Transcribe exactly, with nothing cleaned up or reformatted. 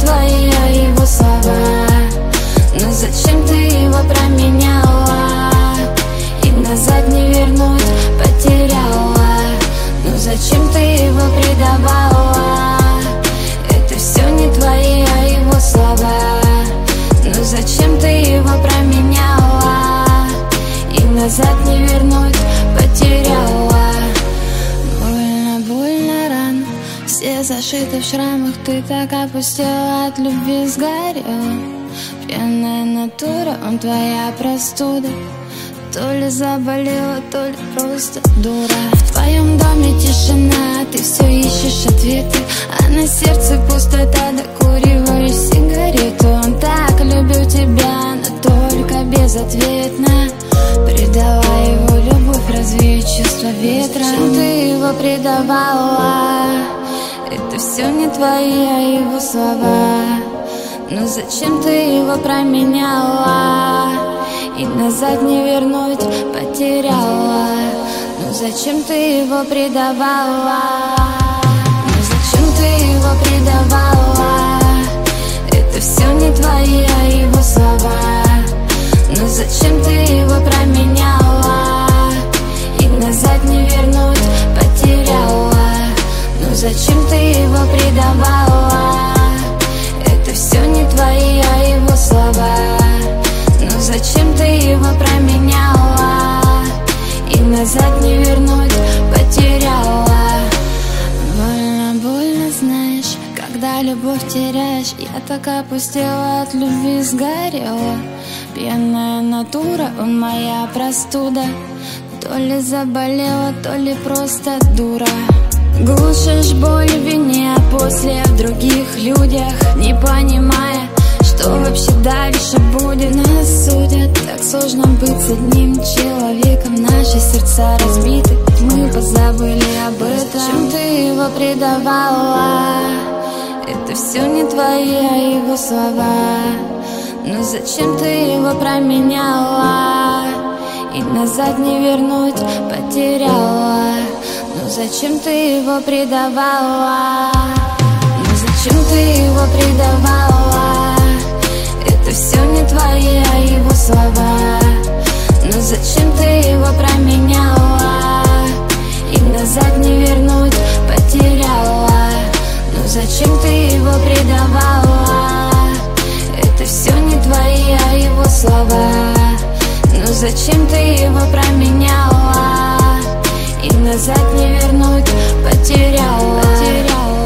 твои, а его слова. Но зачем ты его променяла? И назад не вернуть, потеряла. Но зачем ты его предавала? Это все не твои, а его слова. Но зачем ты его променяла? И назад не вернуть, потеряла. Больно, больно, рано, все зашиты в шрамах. Ты так опустила, от любви сгорела. Пьяная натура, он твоя простуда. То ли заболела, то ли просто дура. В твоем доме тишина, ты все ищешь ответы, а на сердце пустота, докуриваешь сигарету. Он так любил тебя, но только безответно. Предала его любовь, развеет чувство ветра. Зачем ты его предавала? Это все не твои, а его слова. Но зачем ты его променяла? И назад не вернуть, потеряла. Но зачем ты его предавала? Но зачем ты его предавала? Это все не твои, а его слова. Но зачем ты его променяла? И назад не вернуть, потеряла. Но зачем ты его предавала? Это все не твои, а его слова. Но зачем ты его променяла? И назад не вернуть, потеряла. Больно, больно, знаешь, когда любовь теряешь. Я так опустела, от любви сгорела. Пьяная натура, он моя простуда. То ли заболела, то ли просто дура. Глушишь боль в вине, а после в других людях, не понимая, что вообще дальше будет. Нас судят, так сложно быть с одним человеком. Наши сердца разбиты, мы позабыли об этом. Зачем ты его предавала? Это все не твои, а его слова. Но зачем ты его променяла? И назад не вернуть, потеряла. Но зачем ты его предавала? Но зачем ты его предавала? Это все не твои, а его слова. Но зачем ты его променяла? И назад не вернуть, потеряла. Но зачем ты его предавала? Это все не твои, а его слова. Но зачем ты его променяла? И назад не вернуть, потеряла, потеряла.